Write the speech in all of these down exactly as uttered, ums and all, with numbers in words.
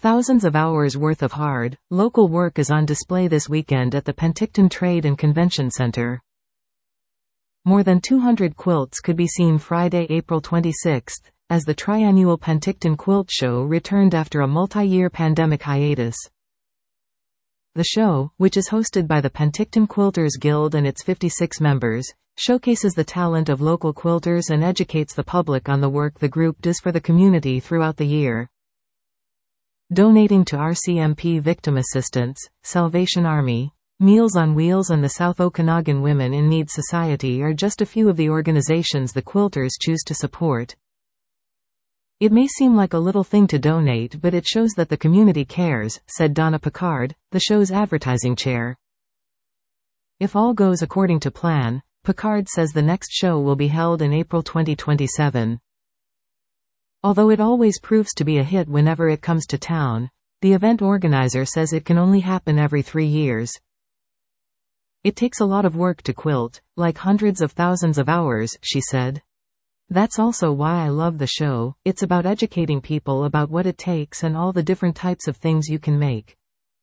Thousands of hours worth of hard, local work is on display this weekend at the Penticton Trade and Convention Center. More than two hundred quilts could be seen Friday, April twenty-sixth, as the triannual Penticton Quilt Show returned after a multi-year pandemic hiatus. The show, which is hosted by the Penticton Quilters Guild and its fifty-six members, showcases the talent of local quilters and educates the public on the work the group does for the community throughout the year. Donating to R C M P Victim Assistance, Salvation Army, Meals on Wheels and the South Okanagan Women in Need Society are just a few of the organizations the quilters choose to support. It may seem like a little thing to donate, but it shows that the community cares, said Donna Picard, the show's advertising chair. If all goes according to plan, Picard says the next show will be held in April twenty twenty-seven. Although it always proves to be a hit whenever it comes to town, the event organizer says it can only happen every three years. It takes a lot of work to quilt, like hundreds of thousands of hours, she said. That's also why I love the show. It's about educating people about what it takes and all the different types of things you can make.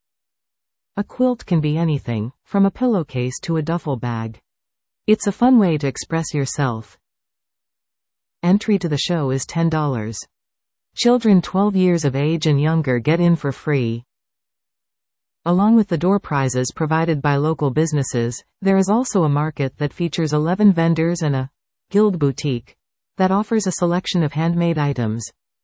A quilt can be anything, from a pillowcase to a duffel bag. It's a fun way to express yourself. Entry to the show is ten dollars. Children twelve years of age and younger get in for free. Along with the door prizes provided by local businesses, there is also a market that features eleven vendors and a guild boutique that offers a selection of handmade items.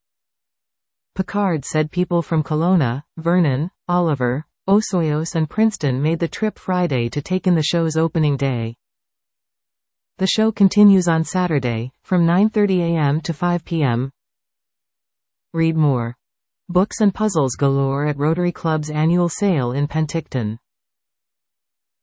Picard said people from Kelowna, Vernon, Oliver, Osoyoos and Princeton made the trip Friday to take in the show's opening day. The show continues on Saturday, from nine thirty a m to five p m Read more. Books and puzzles galore at Rotary Club's annual sale in Penticton.